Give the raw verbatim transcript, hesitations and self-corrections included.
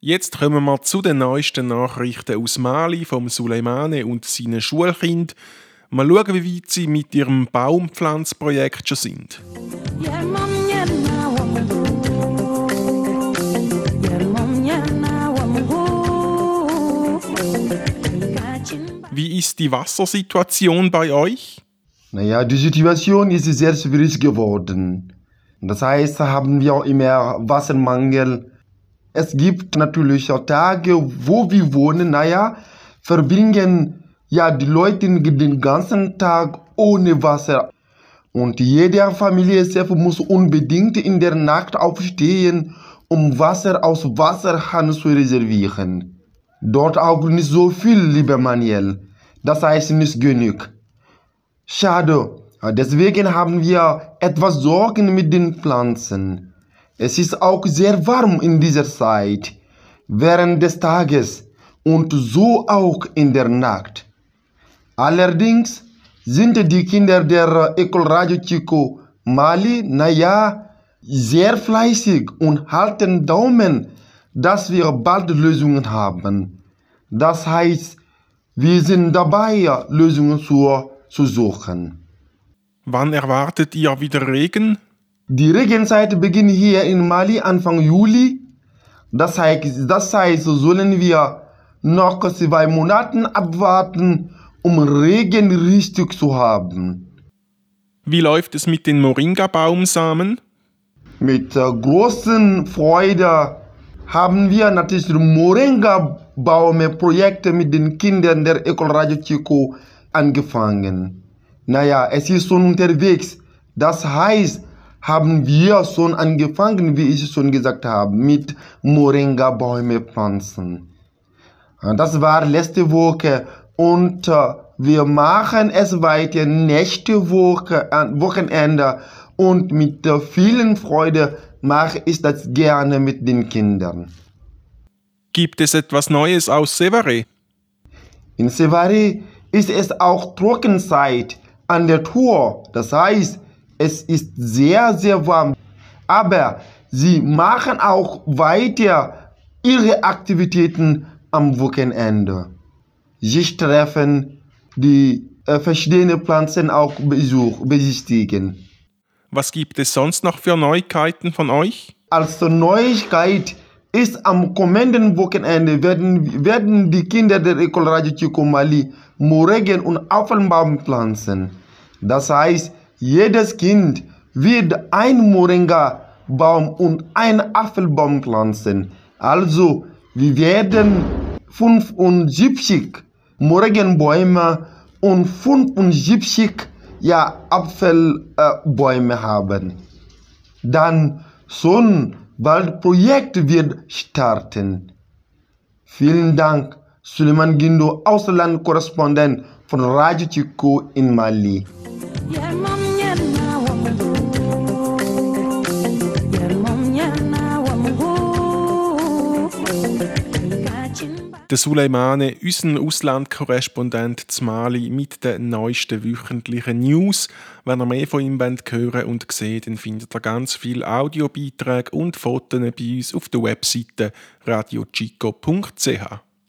Jetzt kommen wir zu den neuesten Nachrichten aus Mali vom Suleimane und seinen Schulkind. Mal schauen, wie weit sie mit ihrem Baumpflanzprojekt schon sind. Wie ist die Wassersituation bei euch? Naja, die Situation ist sehr schwierig geworden. Das heißt, haben wir immer Wassermangel. Es gibt natürlich Tage, wo wir wohnen, naja, verbringen ja die Leute den ganzen Tag ohne Wasser. Und jede Familie muss unbedingt in der Nacht aufstehen, um Wasser aus Wasserhahn zu reservieren. Dort auch nicht so viel, lieber Manuel. Das heißt nicht genug. Schade. Deswegen haben wir etwas Sorgen mit den Pflanzen. Es ist auch sehr warm in dieser Zeit, während des Tages und so auch in der Nacht. Allerdings sind die Kinder der École Radio Chico Mali, naja, sehr fleißig und halten Daumen, dass wir bald Lösungen haben. Das heißt, wir sind dabei, Lösungen zu, zu suchen. Wann erwartet ihr wieder Regen? Die Regenzeit beginnt hier in Mali Anfang Juli. Das heißt, das heißt, sollen wir noch zwei Monate abwarten, um Regen richtig zu haben. Wie läuft es mit den Moringa-Baumsamen? Mit äh, großer Freude haben wir natürlich Moringa-Baume-Projekte mit den Kindern der École Radio Chico angefangen. Naja, es ist schon unterwegs. Das heißt, haben wir schon angefangen, wie ich schon gesagt habe, mit Moringa-Bäume pflanzen. Das war letzte Woche und äh, wir machen es weiter nächste Woche, äh, Wochenende und mit äh, vielen Freude mache ich das gerne mit den Kindern. Gibt es etwas Neues aus Sévaré? In Sévaré ist es auch Trockenzeit an der Tour, das heißt, es ist sehr, sehr warm, aber sie machen auch weiter ihre Aktivitäten am Wochenende. Sie treffen die äh, verschiedenen Pflanzen auch besuch, besichtigen. Was gibt es sonst noch für Neuigkeiten von euch? Als Neuigkeit ist am kommenden Wochenende werden, werden die Kinder der École Radio Chico Mali Moringen und Apfelbaum pflanzen. Das heißt, jedes Kind wird ein Moringa-Baum und einen Apfelbaum pflanzen. Also, wir werden fünfundsiebzig Moringenbäume und fünfundsiebzig ja, Apfelbäume haben. Dann schon bald Projekt wird starten. Vielen Dank, Suleiman Gindo, Auslandkorrespondent von Radio Chico in Mali. Der Suleimane, unser Auslandkorrespondent zu Mali mit den neuesten wöchentlichen News. Wenn ihr mehr von ihm hören und sehen, dann findet ihr ganz viele Audiobeiträge und Fotos bei uns auf der Webseite radio chico punkt c h.